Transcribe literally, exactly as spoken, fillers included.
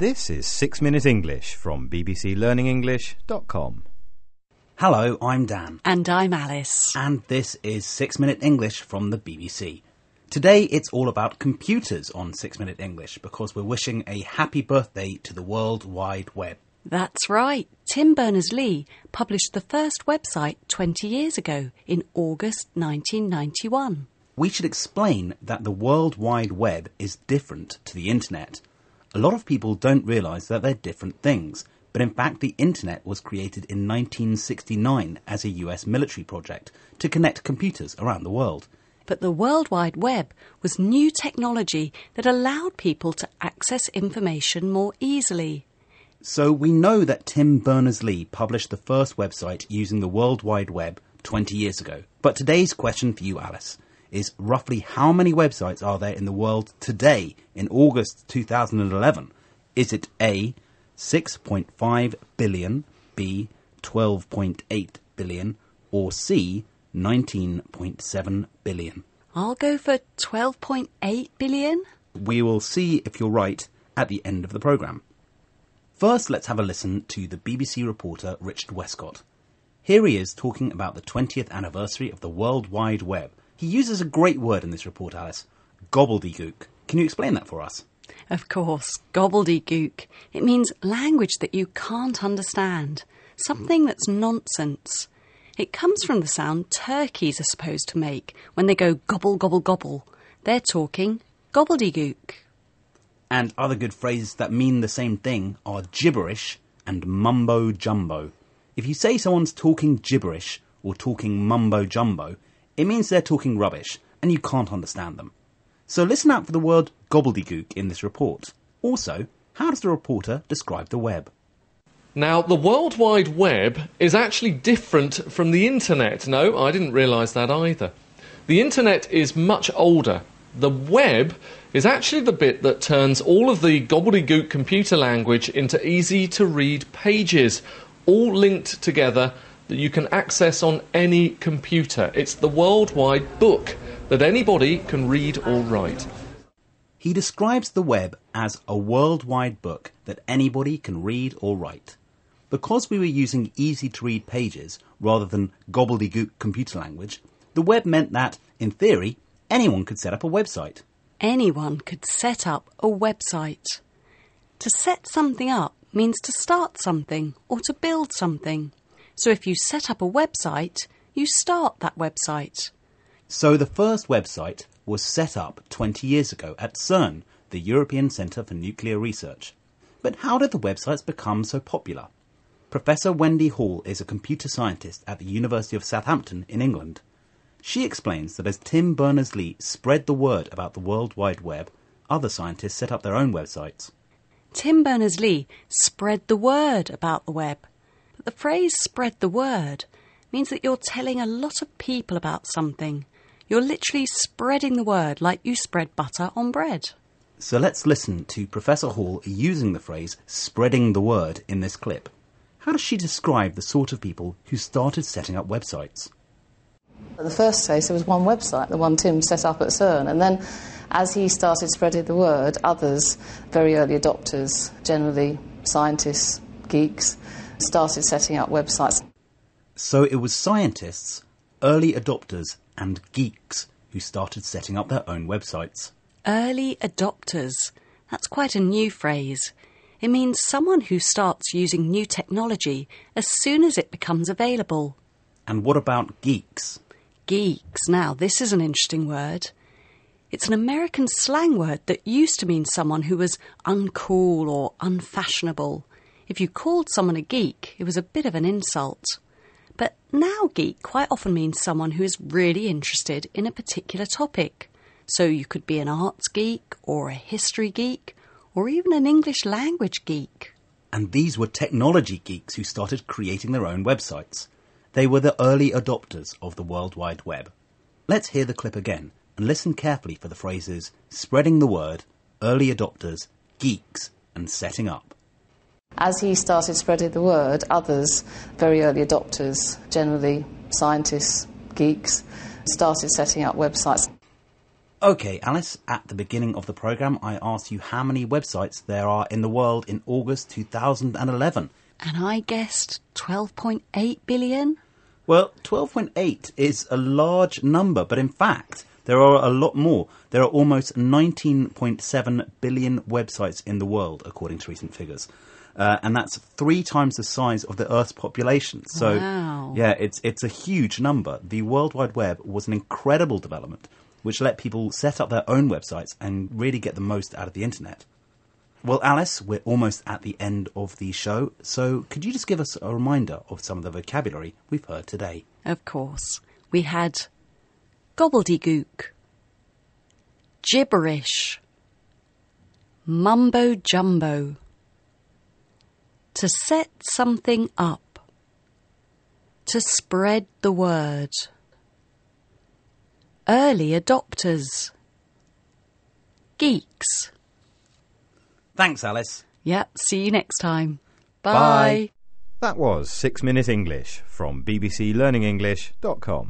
This is six minute English from b b c learning english dot com. Hello, I'm Dan. And I'm Alice. And this is six minute English from the B B C. Today it's all about computers on six minute English because we're wishing a happy birthday to the World Wide Web. That's right. Tim Berners-Lee published the first website twenty years ago in August nineteen ninety-one. We should explain that the World Wide Web is different to the Internet. A lot of people don't realise that they're different things, but in fact the Internet was created in nineteen sixty-nine as a U S military project to connect computers around the world. But the World Wide Web was new technology that allowed people to access information more easily. So we know that Tim Berners-Lee published the first website using the World Wide Web twenty years ago. But today's question for you, Alice, is roughly how many websites are there in the world today in August two thousand eleven? Is it A, six point five billion, B, twelve point eight billion, or C, nineteen point seven billion? I'll go for twelve point eight billion. We will see if you're right at the end of the programme. First, let's have a listen to the B B C reporter Richard Westcott. Here he is talking about the twentieth anniversary of the World Wide Web. He uses a great word in this report, Alice, gobbledygook. Can you explain that for us? Of course, gobbledygook. It means language that you can't understand, something that's nonsense. It comes from the sound turkeys are supposed to make when they go gobble, gobble, gobble. They're talking gobbledygook. And other good phrases that mean the same thing are gibberish and mumbo-jumbo. If you say someone's talking gibberish or talking mumbo-jumbo, it means they're talking rubbish and you can't understand them. So listen out for the word gobbledygook in this report. Also, how does the reporter describe the web? Now, the World Wide Web is actually different from the Internet. No, I didn't realise that either. The Internet is much older. The web is actually the bit that turns all of the gobbledygook computer language into easy-to-read pages, all linked together that you can access on any computer. It's the worldwide book that anybody can read or write. He describes the web as a worldwide book that anybody can read or write. Because we were using easy-to-read pages rather than gobbledygook computer language, the web meant that, in theory, anyone could set up a website. Anyone could set up a website. To set something up means to start something or to build something. So if you set up a website, you start that website. So the first website was set up twenty years ago at CERN, the European Centre for Nuclear Research. But how did the websites become so popular? Professor Wendy Hall is a computer scientist at the University of Southampton in England. She explains that as Tim Berners-Lee spread the word about the World Wide Web, other scientists set up their own websites. Tim Berners-Lee spread the word about the web. But the phrase spread the word means that you're telling a lot of people about something. You're literally spreading the word like you spread butter on bread. So let's listen to Professor Hall using the phrase spreading the word in this clip. How does she describe the sort of people who started setting up websites? In the first case, there was one website, the one Tim set up at CERN, and then as he started spreading the word, others, very early adopters, generally scientists, geeks, started setting up websites. So it was scientists, early adopters and geeks who started setting up their own websites. Early adopters. That's quite a new phrase. It means someone who starts using new technology as soon as it becomes available. And what about geeks? Geeks. Now, this is an interesting word. It's an American slang word that used to mean someone who was uncool or unfashionable. If you called someone a geek, it was a bit of an insult. But now geek quite often means someone who is really interested in a particular topic. So you could be an arts geek or a history geek or even an English language geek. And these were technology geeks who started creating their own websites. They were the early adopters of the World Wide Web. Let's hear the clip again and listen carefully for the phrases spreading the word, early adopters, geeks and setting up. As he started spreading the word, others, very early adopters, generally scientists, geeks, started setting up websites. Okay, Alice, at the beginning of the programme, I asked you how many websites there are in the world in August two thousand eleven. And I guessed twelve point eight billion? Well, twelve point eight is a large number, but in fact, there are a lot more. There are almost nineteen point seven billion websites in the world, according to recent figures. Uh, and that's three times the size of the Earth's population. So, wow. yeah, it's it's a huge number. The World Wide Web was an incredible development, which let people set up their own websites and really get the most out of the internet. Well, Alice, we're almost at the end of the show, so could you just give us a reminder of some of the vocabulary we've heard today? Of course. We had gobbledygook, gibberish, mumbo-jumbo, to set something up, to spread the word, early adopters, geeks. Thanks, Alice. Yeah, see you next time. Bye. Bye. That was Six Minute English from b b c learning english dot com.